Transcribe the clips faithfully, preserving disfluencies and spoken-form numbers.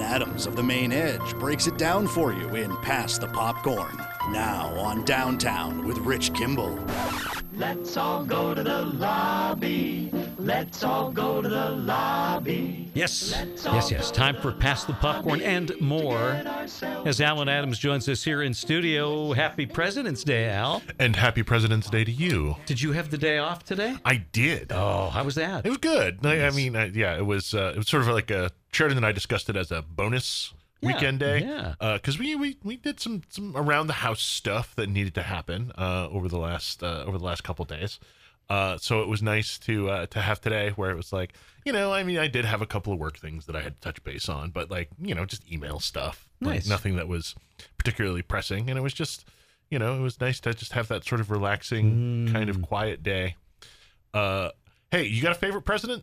Adams of the Main Edge breaks it down for you in Pass the Popcorn. Now on Downtown with Rich Kimball. Let's all go to the lobby. Let's all go to the lobby. Yes, yes, yes. Time for Pass the Popcorn and more. As Alan Adams joins us here in studio, happy President's Day, Al. And happy President's Day to you. Did you have the day off today? I did. Oh, how was that? It was good. I, I Yes. mean, I, yeah, it was. Uh, it was sort of like a Sheridan and I discussed it as a bonus Yeah, weekend day. yeah. Because we, we we did some some around the house stuff that needed to happen uh, over the last uh, over the last couple days. Uh, so it was nice to uh, to have today where it was like, you know, I mean, I did have a couple of work things that I had to touch base on, but like, you know, just email stuff. Nice. Like nothing that was particularly pressing. And it was just, you know, it was nice to just have that sort of relaxing kind of quiet day. Uh, hey, you got a favorite president?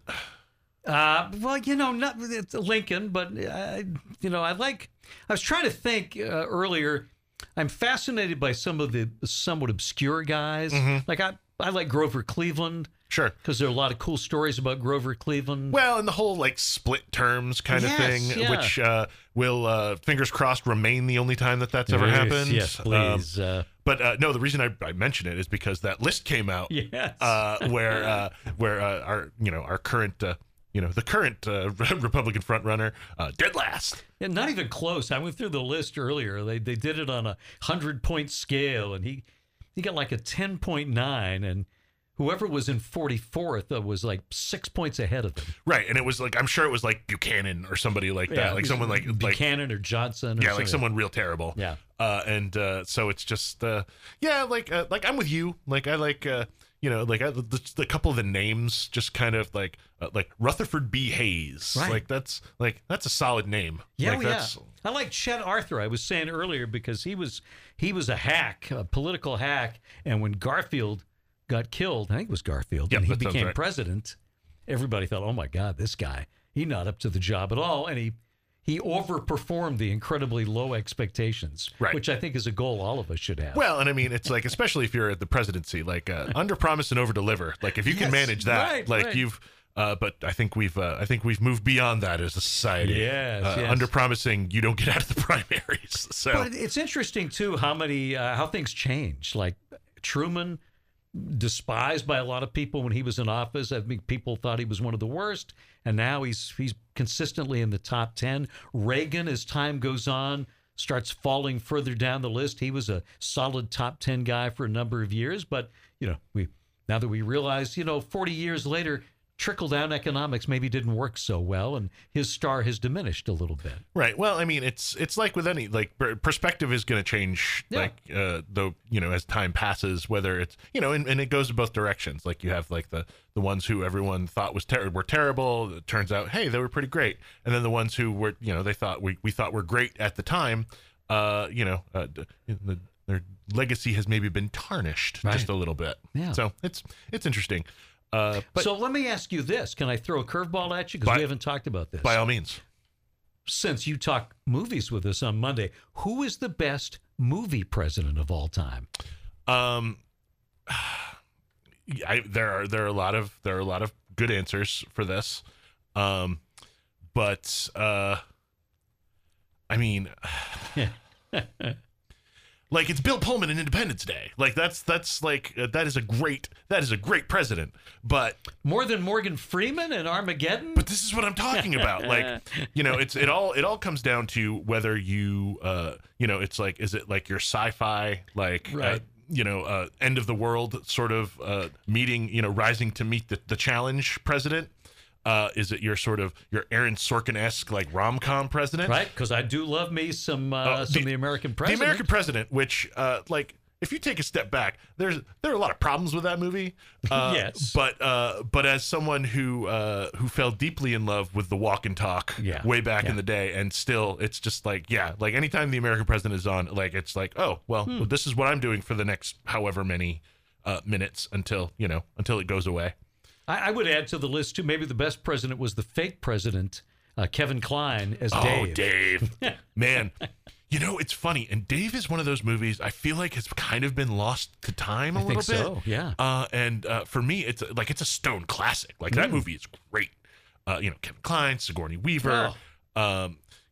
Uh, well, you know, not it's Lincoln, but uh, you know, I like. I was trying to think uh, earlier. I'm fascinated by some of the somewhat obscure guys. Like I, I like Grover Cleveland Sure. because there are a lot of cool stories about Grover Cleveland. Well, and the whole like split terms kind of Yes, thing, yeah. which uh, will, uh, fingers crossed, remain the only time that that's ever Yes, happened. Yes, please. Um, uh, but uh, no, the reason I, I mention it is because that list came out yes. uh, where uh, where uh, our you know our current uh, you know the current uh, Republican frontrunner uh, dead last. Yeah, not even close. I went through the list earlier. They they did it on a hundred point scale, and he he got like a ten point nine, and whoever was in forty-fourth uh, was like six points ahead of him. Right, and it was like I'm sure it was like Buchanan or somebody like that, Yeah, like someone like like Buchanan or Johnson. Or yeah, like something. someone real terrible. Yeah. Uh, and uh, so it's just uh, yeah, like uh, like I'm with you. Like I like uh, you know like I, the, the couple of the names just kind of like uh, like Rutherford B. Hayes. Right. Like that's like that's a solid name. Yeah, like, well, yeah. that's, I like Chet Arthur. I was saying earlier because he was he was a hack, a political hack, and when Garfield got killed, I think it was Garfield, Yep, and he that sounds became right. president, everybody thought, "Oh my God, this guy, he's not up to the job at all," and he he overperformed the incredibly low expectations, Right. which I think is a goal all of us should have. Well, and I mean, it's like, especially if you're at the presidency, like uh, under promise and over deliver. Like if you can Yes, manage that, right, like right. you've. Uh, but I think we've uh, I think we've moved beyond that as a society. Yes, uh, yes. Under promising, you don't get out of the primaries. So But it's interesting too how many uh, how things change. Like Truman, despised by a lot of people when he was in office. I think people thought he was one of the worst, and now he's he's consistently in the top ten. Reagan, as time goes on, starts falling further down the list. He was a solid top ten guy for a number of years, but you know, we now that we realize, you know, forty years later, trickle down economics maybe didn't work so well, and his star has diminished a little bit. right. Well, I mean, it's it's like with any like per- perspective is going to change. Yeah. Like uh, though you know as time passes, whether it's you know and, and it goes in both directions. Like you have like the the ones who everyone thought was ter- were terrible. It turns out, hey, they were pretty great. And then the ones who were you know they thought we we thought were great at the time. Uh, you know, uh, the, their legacy has maybe been tarnished Right. just a little bit. Yeah. So it's it's interesting. Uh, but so let me ask you this. Can I throw a curveball at you? Because By- we haven't talked about this. by all means. Since you talk movies with us on Monday, who is the best movie president of all time? Um, I, there are there are a lot of there are a lot of good answers for this, um, but uh, I mean, like it's Bill Pullman in Independence Day. Like that's that's like uh, that is a great that is a great president. But More than Morgan Freeman in Armageddon? but this is what I'm talking about. Like you know, it's it all it all comes down to whether you uh you know it's like is it like your sci-fi like uh, Right. you know, uh, end of the world sort of uh, meeting, you know, rising to meet the, the challenge president? Uh, is it your sort of your Aaron Sorkin-esque like rom-com president? Right, because I do love me some uh, Uh, some the- the American president. The American president, which uh, like if you take a step back, there's there are a lot of problems with that movie. Uh, Yes. But uh, but as someone who uh, who fell deeply in love with the walk and talk Yeah. way back Yeah. in the day, and still it's just like yeah, like anytime the American president is on, like it's like oh well, Hmm. well, this is what I'm doing for the next however many uh, minutes until you know until it goes away. I, I would add to the list, too, maybe the best president was the fake president, uh, Kevin Kline, as Oh, Dave. Dave, man. You know, it's funny, and Dave is one of those movies I feel like has kind of been lost to time a I little think bit. so, yeah. Uh, and uh, for me, it's like it's a stone classic. Like that movie is great. Uh, you know, Kevin Kline, Sigourney Weaver. Um,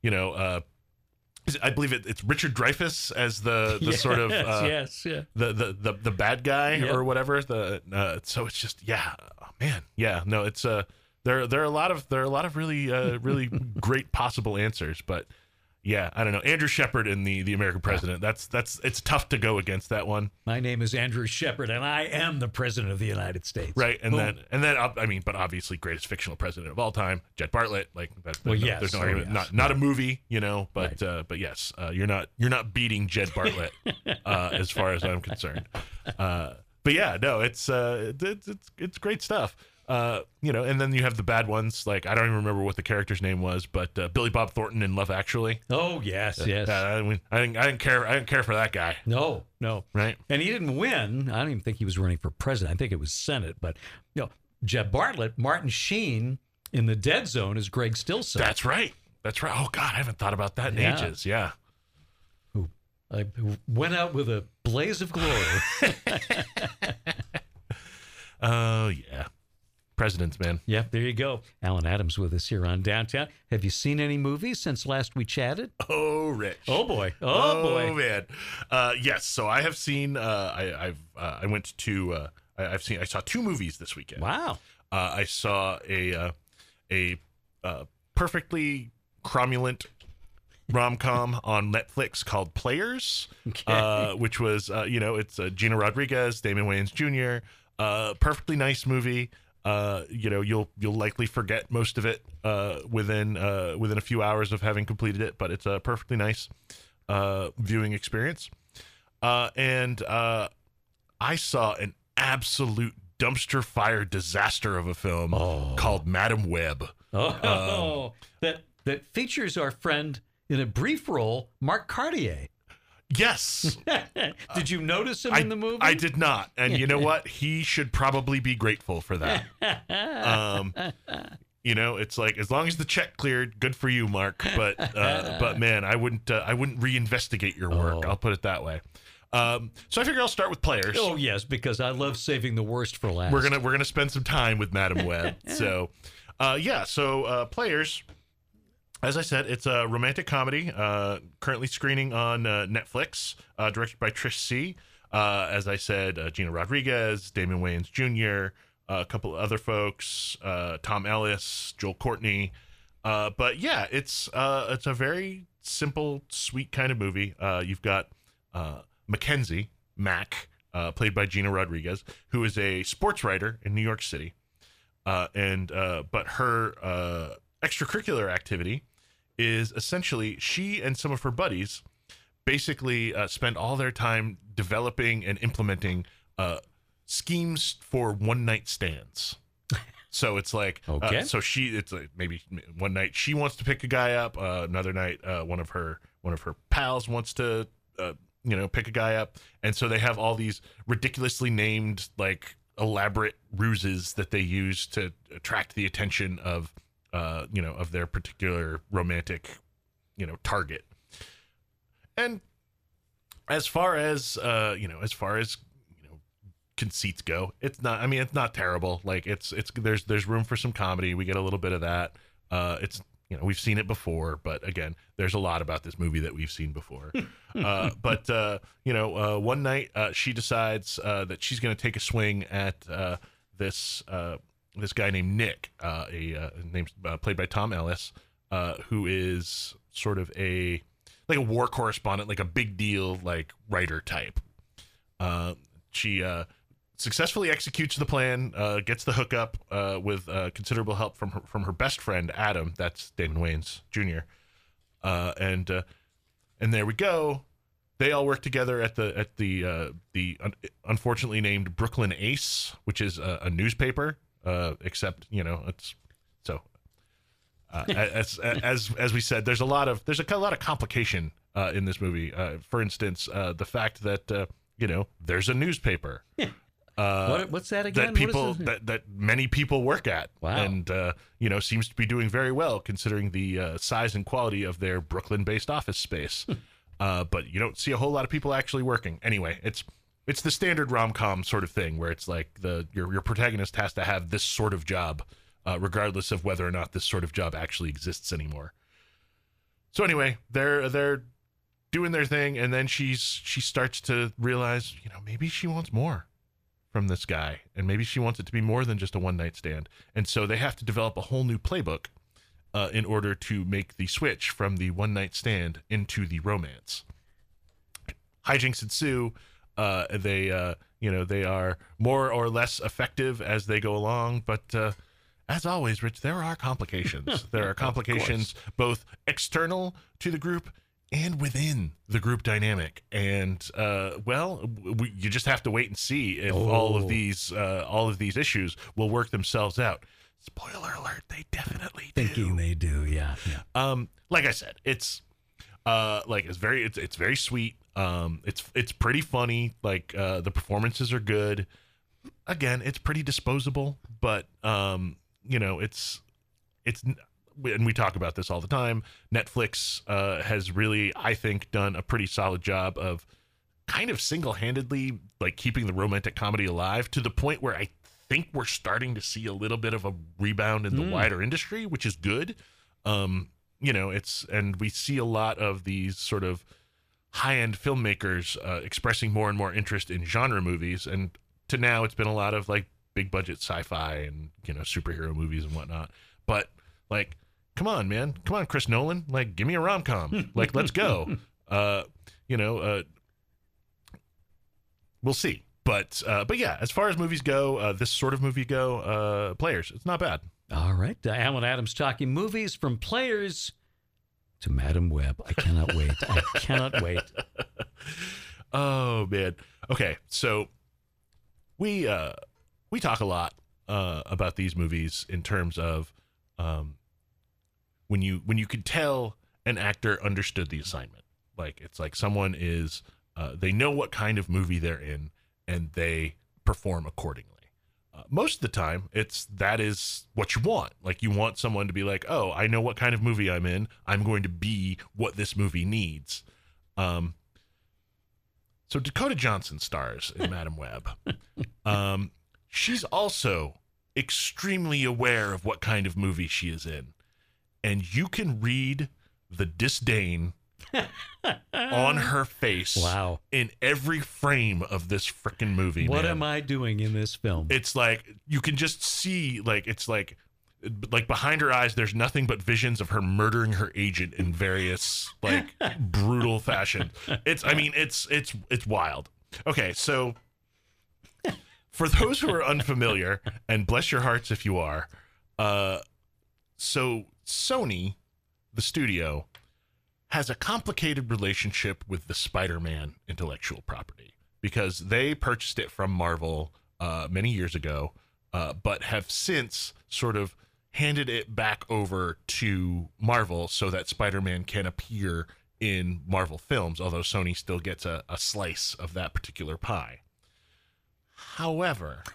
you know, uh, is it- I believe it, it's Richard Dreyfuss as the the Yes, sort of uh, yes, yeah. the, the the the bad guy Yep. or whatever. The uh, so it's just yeah, oh, man, yeah. No, it's uh there there are a lot of there are a lot of really uh really great possible answers, but yeah, I don't know. Andrew Shepard in the the American President. That's that's it's tough to go against that one. My name is Andrew Shepard, and I am the President of the United States. Right, and Boom. then and then uh, I mean, but obviously greatest fictional president of all time, Jed Bartlett. Like that's Well, no, yes, there's no oh, argument. yes. Not not a movie, you know, but Right. uh, but yes, uh, you're not you're not beating Jed Bartlett uh, as far as I'm concerned. Uh, but yeah, no, it's uh, it's it's it's great stuff. Uh, you know, and then you have the bad ones. Like I don't even remember what the character's name was, but uh, Billy Bob Thornton in Love Actually. Oh, yes, yes. Uh, I, mean, I didn't I didn't care I didn't care for that guy. No, no. Right. And he didn't win. I don't even think he was running for president. I think it was Senate. But, you know, Jeb Bartlett, Martin Sheen in The Dead Zone is Greg Stilson. That's right. That's right. Oh God, I haven't thought about that in Yeah. ages. Yeah. who uh, who went out with a blaze of glory. Oh yeah. Presidents, man. Yep, there you go. Alan Adams with us here on Downtown. Have you seen any movies since last we chatted? Oh, Rich. Oh, boy. Oh, boy. man. Uh, yes. So I have seen. Uh, I, I've. Uh, I went to. Uh, I, I've seen. I saw two movies this weekend. Wow. Uh, I saw a uh, a uh, perfectly cromulent rom-com on Netflix called Players, Okay. uh, which was uh, you know it's uh, Gina Rodriguez, Damon Wayans Junior Uh, perfectly nice movie. Uh, you know, you'll you'll likely forget most of it uh, within uh, within a few hours of having completed it, but it's a perfectly nice uh, viewing experience. Uh, and uh, I saw an absolute dumpster fire disaster of a film Oh. called Madam Web. Oh, um, that that features our friend in a brief role, Mark Cartier. Yes, Did you notice him I, in the movie? I did not, and you know what? He should probably be grateful for that. Um, you know, it's like as long as the check cleared, good for you, Mark. But uh, but man, I wouldn't uh, I wouldn't reinvestigate your work. Oh. I'll put it that way. Um, so I figure I'll start with Players. Oh yes, because I love saving the worst for last. We're gonna we're gonna spend some time with Madam Web. So, uh, yeah. So uh, Players. As I said, it's a romantic comedy, uh, currently screening on uh, Netflix, uh, directed by Trish C. Uh, as I said, uh, Gina Rodriguez, Damon Wayans Junior, uh, a couple of other folks, uh, Tom Ellis, Joel Courtney. Uh, but yeah, it's uh, it's a very simple, sweet kind of movie. Uh, you've got uh, Mackenzie Mac, uh, played by Gina Rodriguez, who is a sports writer in New York City, uh, and uh, but her uh, extracurricular activity is essentially she and some of her buddies basically uh, spend all their time developing and implementing uh, schemes for one night stands. So it's like, Okay. uh, so she, it's like maybe one night she wants to pick a guy up, uh, another night uh, one of her one of her pals wants to, uh, you know, pick a guy up, and so they have all these ridiculously named like elaborate ruses that they use to attract the attention of. Uh, you know, of their particular romantic, you know, target. And as far as, uh, you know, as far as, you know, conceits go, it's not, I mean, it's not terrible. Like it's, it's, there's, there's room for some comedy. We get a little bit of that. Uh, it's, you know, we've seen it before, but again, there's a lot about this movie that we've seen before. uh, but, uh, you know, uh, one night uh, she decides uh, that she's going to take a swing at uh, this, uh, this guy named Nick, uh, a uh, named uh, played by Tom Ellis, uh, who is sort of a like a war correspondent, like a big deal, like writer type. Uh, she uh, successfully executes the plan, uh, gets the hookup uh, with uh, considerable help from her, from her best friend Adam. That's Damon Wayans Junior Uh, and uh, and there we go. They all work together at the at the uh, the un- unfortunately named Brooklyn Ace, which is a, a newspaper. Uh, except, you know, it's so uh, as as as we said, there's a lot of there's a lot of complication uh, in this movie. Uh, for instance, uh, the fact that uh, you know there's a newspaper. Uh, What, what's that again? that What is people this? that, that many people work at, Wow. and uh, you know seems to be doing very well considering the uh, size and quality of their Brooklyn-based office space. uh, but you don't see a whole lot of people actually working. Anyway, it's it's the standard rom-com sort of thing where it's like the your your protagonist has to have this sort of job, uh, regardless of whether or not this sort of job actually exists anymore. so anyway, they're they're doing their thing, and then she's she starts to realize, you know, maybe she wants more from this guy, and maybe she wants it to be more than just a one night stand. And so they have to develop a whole new playbook uh, in order to make the switch from the one night stand into the romance. Hijinks ensue. Uh, they, uh, you know, they are more or less effective as they go along, but uh, as always, Rich, there are complications. There are complications both external to the group and within the group dynamic. And, uh, well, we, you just have to wait and see if oh. all of these uh, all of these issues will work themselves out. Spoiler alert, they definitely do. Thinking they do, yeah. yeah. Um, like I said, it's uh, like it's very it's it's very sweet. Um, it's it's pretty funny. Like uh, the performances are good. Again, it's pretty disposable, but um, you know, it's it's. And we talk about this all the time. Netflix uh, has really, I think, done a pretty solid job of kind of single-handedly like keeping the romantic comedy alive to the point where I think we're starting to see a little bit of a rebound in the mm. wider industry, which is good. Um, you know, it's and we see a lot of these sort of high-end filmmakers uh, expressing more and more interest in genre movies, and to now it's been a lot of like big-budget sci-fi and you know superhero movies and whatnot. But like, come on, man. Come on, Chris Nolan. Like, give me a rom-com. Like, let's go. Uh, you know, uh, we'll see. But, uh, but yeah, as far as movies go, uh, this sort of movie go, uh, Players, it's not bad. All right. Uh, Alan Adams talking movies from Players to Madam Web. I cannot wait. I cannot wait. Oh, man. Okay, so we uh, we talk a lot uh, about these movies in terms of um, when you when you could tell an actor understood the assignment. Like, it's like someone is uh, they know what kind of movie they're in and they perform accordingly. Uh, most of the time, it's that is what you want. Like, you want someone to be like, oh, I know what kind of movie I'm in. I'm going to be what this movie needs. Um, so Dakota Johnson stars in Madam Web. Um, she's also extremely aware of what kind of movie she is in. And you can read the disdain on her face. Wow. In every frame of this freaking movie. What man. am I doing in this film? It's like you can just see, like, it's like like behind her eyes there's nothing but visions of her murdering her agent in various like brutal fashion. It's I mean it's it's it's wild. Okay, so for those who are unfamiliar, and bless your hearts if you are, uh so Sony, the studio, has a complicated relationship with the Spider-Man intellectual property because they purchased it from Marvel uh, many years ago, uh, but have since sort of handed it back over to Marvel so that Spider-Man can appear in Marvel films, although Sony still gets a, a slice of that particular pie. However,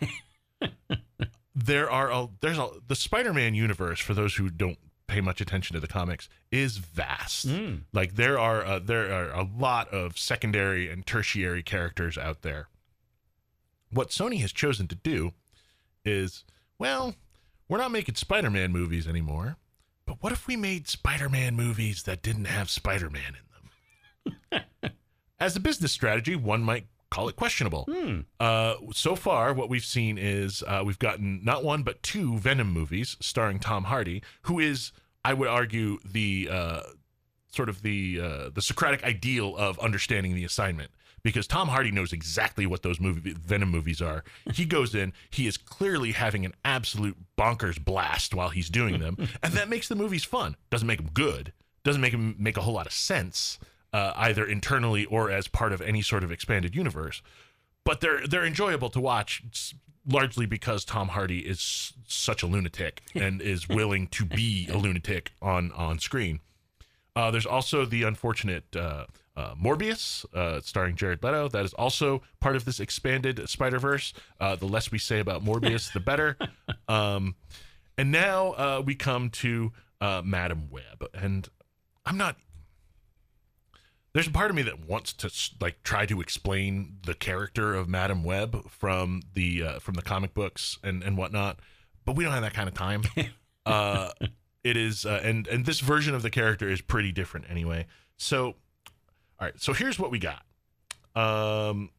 there are a, there's a, the Spider-Man universe, for those who don't pay much attention to the comics, is vast. Mm. Like there are uh, there are a lot of secondary and tertiary characters out there. What Sony has chosen to do is, well, we're not making Spider-Man movies anymore, but what if we made Spider-Man movies that didn't have Spider-Man in them? As a business strategy, one might call it questionable. Hmm. Uh, so far, what we've seen is uh, we've gotten not one but two Venom movies starring Tom Hardy, who is, I would argue, the uh, sort of the uh, the Socratic ideal of understanding the assignment, because Tom Hardy knows exactly what those movie Venom movies are. He goes in, he is clearly having an absolute bonkers blast while he's doing them, and that makes the movies fun. Doesn't make them good. Doesn't make them make a whole lot of sense. Uh, either internally or as part of any sort of expanded universe, but they're they're enjoyable to watch, largely because Tom Hardy is such a lunatic and is willing to be a lunatic on on screen. Uh, there's also the unfortunate uh, uh, Morbius, uh, starring Jared Leto. That is also part of this expanded Spider-Verse. Uh, the less we say about Morbius, the better. Um, and now uh, we come to uh, Madam Web, and I'm not. There's a part of me that wants to like try to explain the character of Madam Web from the uh, from the comic books and, and whatnot, but we don't have that kind of time. uh, it is, uh, and and this version of the character is pretty different anyway. So, all right. So here's what we got. Um,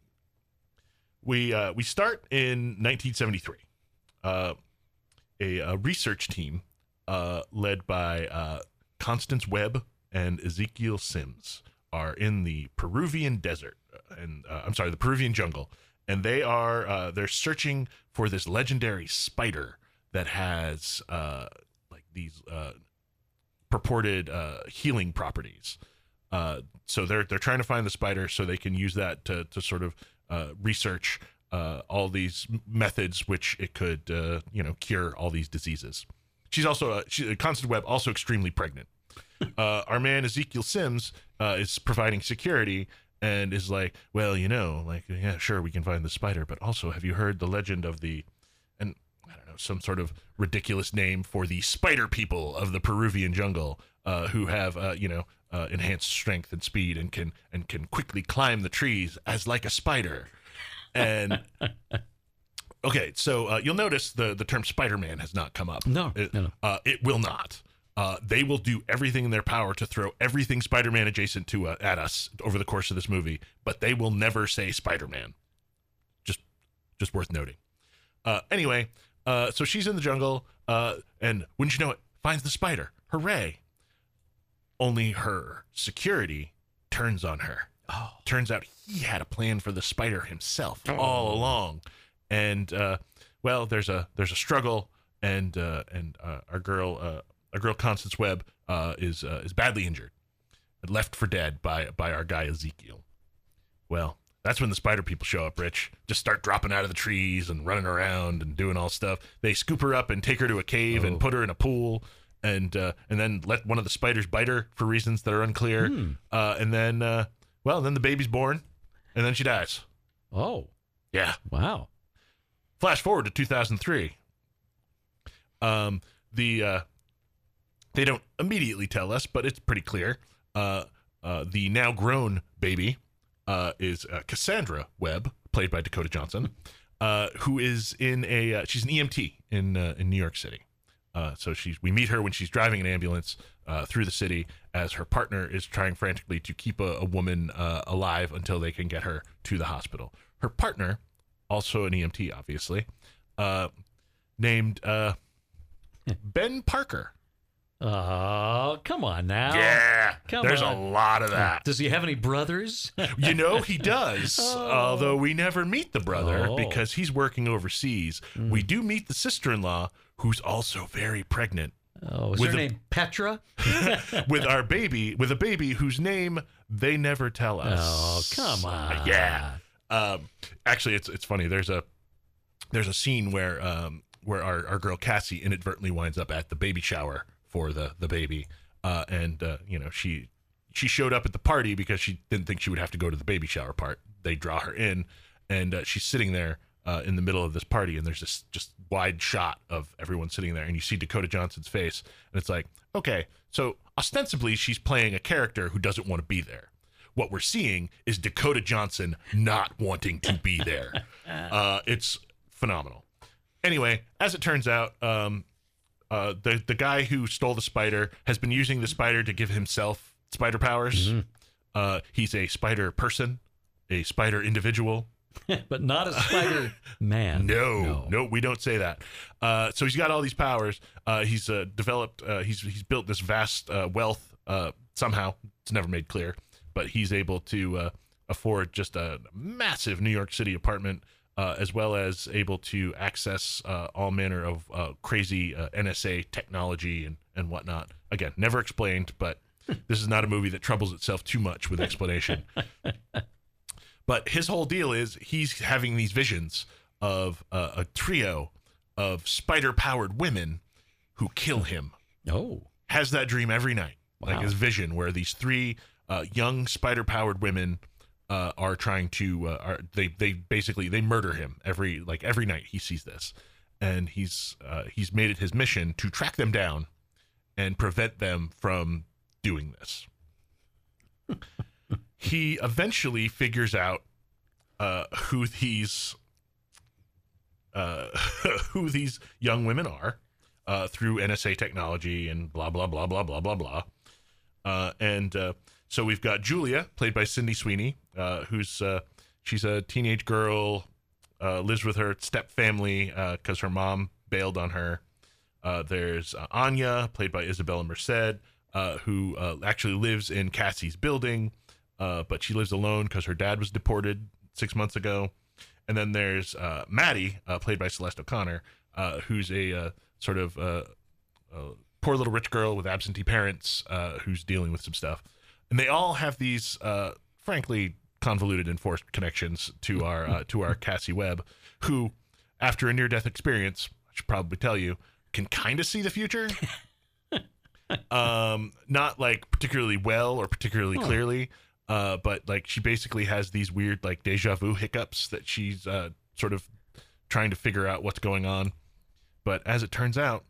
we uh, we start in nineteen seventy-three. Uh, a, a research team uh, led by uh, Constance Webb and Ezekiel Sims are in the Peruvian desert, and uh, I'm sorry, the Peruvian jungle, and they are uh, they're searching for this legendary spider that has uh, like these uh, purported uh, healing properties. Uh, so they're they're trying to find the spider so they can use that to to sort of uh, research uh, all these methods which it could uh, you know cure all these diseases. She's also uh, she, Constance Webb also extremely pregnant. Uh, our man Ezekiel Sims uh, is providing security and is like, well, you know, like, yeah, sure, we can find the spider, but also, have you heard the legend of the, and I don't know, some sort of ridiculous name for the spider people of the Peruvian jungle, uh, who have, uh, you know, uh, enhanced strength and speed and can and can quickly climb the trees as like a spider. And okay, so uh, you'll notice the the term Spider-Man has not come up. No, it, no, no. Uh, it will not. Uh, they will do everything in their power to throw everything Spider-Man adjacent to uh, at us over the course of this movie, but they will never say Spider-Man. Just, just worth noting. Uh, anyway, uh, so she's in the jungle, uh, and wouldn't you know it, finds the spider. Hooray! Only her security turns on her. Oh. Turns out he had a plan for the spider himself oh. all along, and uh, well, there's a there's a struggle, and uh, and uh, our girl. Uh, Our girl Constance Webb uh, is uh, is badly injured and left for dead by by our guy Ezekiel. Well, that's when the spider people show up, Rich. Just start dropping out of the trees and running around and doing all stuff. They scoop her up and take her to a cave oh. and put her in a pool, and uh, and then let one of the spiders bite her for reasons that are unclear. Hmm. Uh, and then, uh, well, then the baby's born, and then she dies. Oh, yeah! Wow. Flash forward to two thousand three. Um, the uh, They don't immediately tell us, but it's pretty clear. Uh, uh, the now grown baby uh, is uh, Cassandra Webb, played by Dakota Johnson, uh, who is in a uh, she's an E M T in uh, in New York City. Uh, so she's we meet her when she's driving an ambulance uh, through the city as her partner is trying frantically to keep a, a woman uh, alive until they can get her to the hospital. Her partner, also an E M T, obviously, uh, named uh, Ben Parker. Oh, come on now. Yeah, come there's on. a lot of that. Does he have any brothers? You know, he does, oh. although we never meet the brother oh. because he's working overseas. Mm. We do meet the sister-in-law, who's also very pregnant. Oh, is her a, name Petra? with our baby, with a baby whose name they never tell us. Oh, come on. Uh, yeah. Um, actually, it's it's funny. There's a there's a scene where um, where our, our girl Cassie inadvertently winds up at the baby shower for the the baby, uh, and uh, you know she she showed up at the party because she didn't think she would have to go to the baby shower part. They draw her in, and uh, she's sitting there uh, in the middle of this party, and there's this just wide shot of everyone sitting there, and you see Dakota Johnson's face, and it's like, okay, so ostensibly she's playing a character who doesn't want to be there. What we're seeing is Dakota Johnson not wanting to be there. Uh, it's phenomenal. Anyway, as it turns out, um, Uh, the the guy who stole the spider has been using the spider to give himself spider powers. Mm-hmm. Uh, he's a spider person, a spider individual, but not a spider man. No, no, no, we don't say that. Uh, so he's got all these powers. Uh, he's uh, developed. Uh, he's he's built this vast uh, wealth. Uh, somehow, it's never made clear, but he's able to uh, afford just a massive New York City apartment. Uh, as well as able to access uh, all manner of uh, crazy uh, N S A technology and, and whatnot. Again, never explained, but this is not a movie that troubles itself too much with explanation. But his whole deal is he's having these visions of uh, a trio of spider-powered women who kill him. Oh. Has that dream every night. Wow. Like his vision where these three uh, young spider-powered women Uh, are trying to uh, are they they basically they murder him every like every night he sees this, and he's uh, he's made it his mission to track them down and prevent them from doing this. He eventually figures out uh, who these uh, who these young women are, uh, through N S A technology and blah blah blah blah blah blah blah. Uh, and uh, so we've got Julia, played by Sydney Sweeney, uh, who's uh, she's a teenage girl, uh, lives with her step family because her mom bailed on her. Uh, there's uh, Anya, played by Isabella Merced, uh, who uh, actually lives in Cassie's building, uh, but she lives alone because her dad was deported six months ago. And then there's uh, Maddie, uh, played by Celeste O'Connor, uh, who's a uh, sort of uh, uh, poor little rich girl with absentee parents uh, who's dealing with some stuff. And they all have these, uh, frankly, convoluted and forced connections to our uh, to our Cassie Webb, who, after a near-death experience, I should probably tell you, can kind of see the future. um, not like particularly well or particularly clearly. Uh, but like she basically has these weird like deja vu hiccups that she's uh, sort of trying to figure out what's going on. But as it turns out,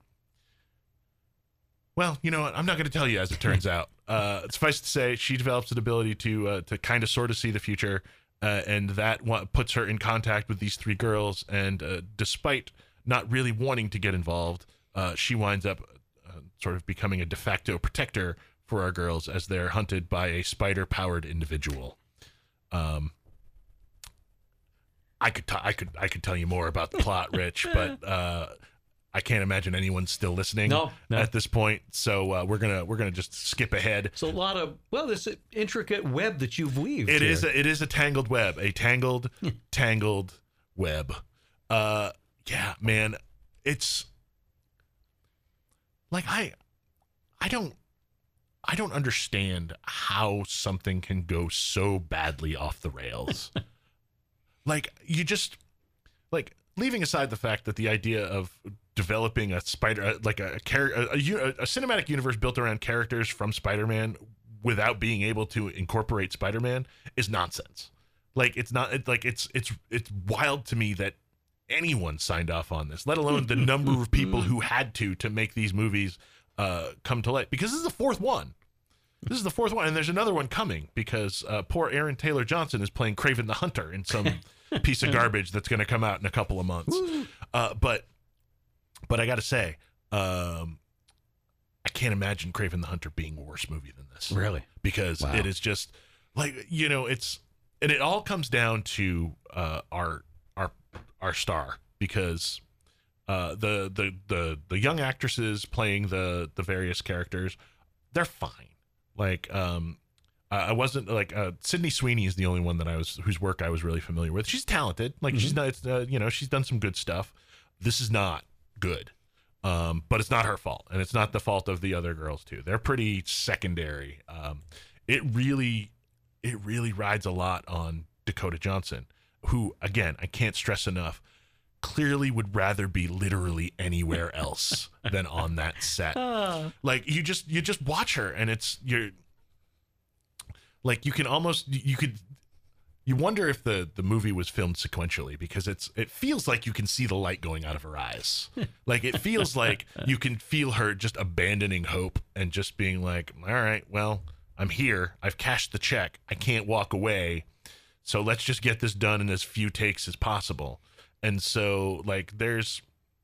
well, you know what? I'm not going to tell you as it turns out. Uh, suffice to say, she develops an ability to uh, to kind of sort of see the future, uh, and that wa- puts her in contact with these three girls. And uh, despite not really wanting to get involved, uh, she winds up uh, sort of becoming a de facto protector for our girls as they're hunted by a spider-powered individual. Um, I could t- I could I could tell you more about the plot, Rich, but uh, I can't imagine anyone's still listening No, no. at this point. So uh, we're gonna we're gonna just skip ahead. So a lot of well, this intricate web that you've weaved. It here. is a, it is a tangled web, a tangled tangled web. Uh, yeah, man, it's like I I don't. I don't understand how something can go so badly off the rails. Like, you just, like, leaving aside the fact that the idea of developing a spider, uh, like a, a, a, a, a cinematic universe built around characters from Spider-Man without being able to incorporate Spider-Man is nonsense. Like, it's not, it, like, it's, it's, it's wild to me that anyone signed off on this, let alone the number of people who had to, to make these movies uh, come to light. Because this is the fourth one. This is the fourth one, and there's another one coming because uh, poor Aaron Taylor Johnson is playing Kraven the Hunter in some piece of garbage that's going to come out in a couple of months. Uh, but but I got to say, um, I can't imagine Kraven the Hunter being a worse movie than this. Really? Because Wow. it is just like, you know, it's, and it all comes down to uh, our our our star, because uh, the the the the young actresses playing the the various characters, they're fine. Like, um, I wasn't like uh, Sydney Sweeney is the only one that I was whose work I was really familiar with. She's talented, like mm-hmm. she's not, it's, uh, you know, she's done some good stuff. This is not good, um, but it's not her fault, and it's not the fault of the other girls too. They're pretty secondary. Um, it really, it really rides a lot on Dakota Johnson, who, again, I can't stress enough, clearly would rather be literally anywhere else than on that set. Like, you just you just watch her, and it's you're like, you can almost you could you wonder if the the movie was filmed sequentially, because it's it feels like you can see the light going out of her eyes. Like, it feels like you can feel her just abandoning hope and just being like, all right, well, I'm here, I've cashed the check, I can't walk away, so let's just get this done in as few takes as possible. And so, like, there's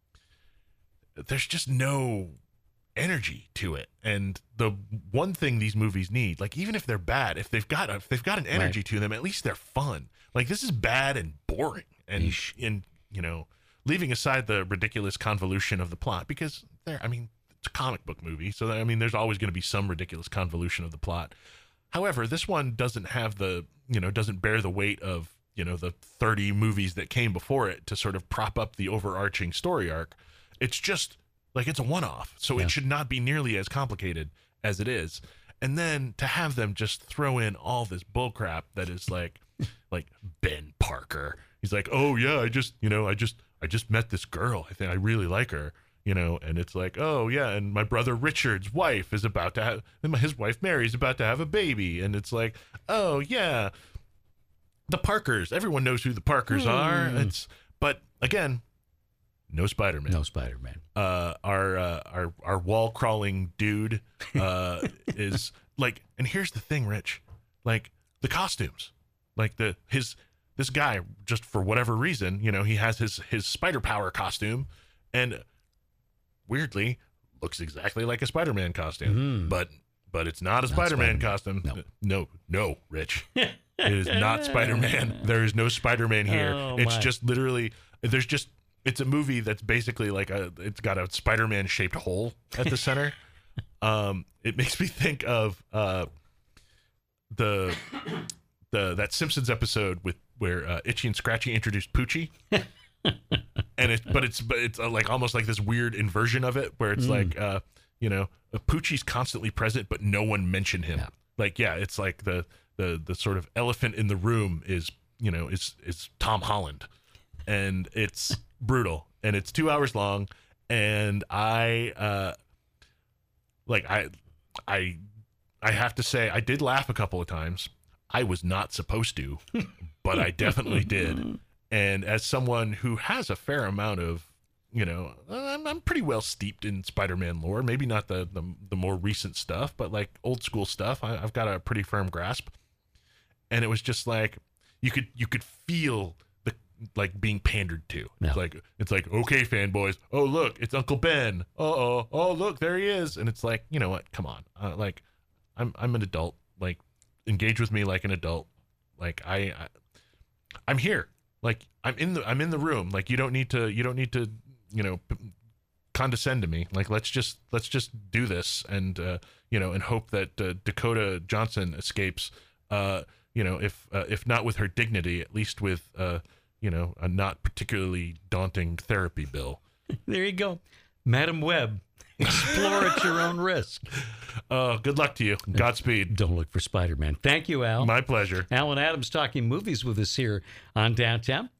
there's just no energy to it. And the one thing these movies need, like, even if they're bad, if they've got a, if they've got an energy Right. to them, at least they're fun. Like, this is bad and boring, and Yeesh. and you know, leaving aside the ridiculous convolution of the plot, because there, I mean, it's a comic book movie, so I mean, there's always going to be some ridiculous convolution of the plot. However, this one doesn't have the, you know, doesn't bear the weight of, you know, the thirty movies that came before it to sort of prop up the overarching story arc. It's just like, it's a one-off, so Yeah. it should not be nearly as complicated as it is. And then to have them just throw in all this bullcrap that is like, like Ben Parker. He's like, oh yeah, I just, you know, I just, I just met this girl. I think I really like her, you know. And it's like, oh yeah, and my brother Richard's wife is about to have, his wife Mary's about to have a baby, and it's like, oh yeah. The Parkers, everyone knows who the Parkers are. It's, but again, no Spider-Man. No Spider-Man. Uh, our uh, our our wall crawling dude uh, is like, and here's the thing, Rich, like the costumes, like the his this guy, just for whatever reason, you know, he has his his spider power costume, and weirdly looks exactly like a Spider-Man costume, but but it's not a Spider-Man, Spider-Man. costume. No. no, no, Rich. It is not Spider-Man. There is no Spider-Man here. Oh, it's my. just literally there's just it's a movie that's basically like a it's got a Spider-Man shaped hole at the center. um, it makes me think of uh, the the that Simpsons episode with where uh, Itchy and Scratchy introduced Poochie. And it's but it's but it's uh, like almost like this weird inversion of it where it's like uh you know Poochie's constantly present but no one mentioned him. Yeah. Like yeah, it's like the the the sort of elephant in the room is you know is is Tom Holland, and it's brutal and it's two hours long, and I uh like I I I have to say I did laugh a couple of times. I was not supposed to, but I definitely did. And as someone who has a fair amount of, you know, I'm, I'm pretty well steeped in Spider-Man lore. Maybe not the the, the more recent stuff, but like old school stuff, I, I've got a pretty firm grasp. And it was just like you could you could feel the like being pandered to. Yeah. It's like it's like okay, fanboys. Oh look, it's Uncle Ben. Uh oh. Oh look, there he is. And it's like you know what? Come on. Uh, like I'm I'm an adult. Like engage with me like an adult. Like I, I I'm here. Like I'm in the I'm in the room. Like you don't need to you don't need to you know p- condescend to me. Like let's just let's just do this and uh, you know and hope that uh, Dakota Johnson escapes. Uh, you know if uh, if not with her dignity, at least with uh, you know a not particularly daunting therapy bill. There you go, Madam Web. Explore at your own risk. Uh, good luck to you. Godspeed. Don't look for Spider-Man. Thank you, Al. My pleasure. Alan Adams talking movies with us here on Downtown.